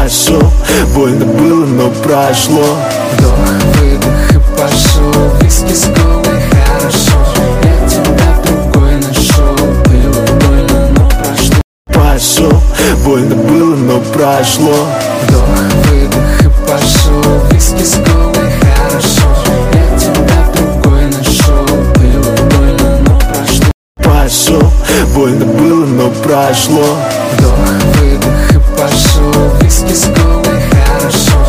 пошел. Больно было, но прошло. Вдох, выдох и пошел. Виски с колой, хорошо. Я тебя другой нашел. Было больно, но прошло. Пошел, больно было, но прошло. Вдох, выдох и пошел. Виски с колой, хорошо. Я тебя другой нашел. Было больно, но прошло. Пошел, больно было, но прошло. Вдох, выдох и пошел. Виски с колой, хорошо.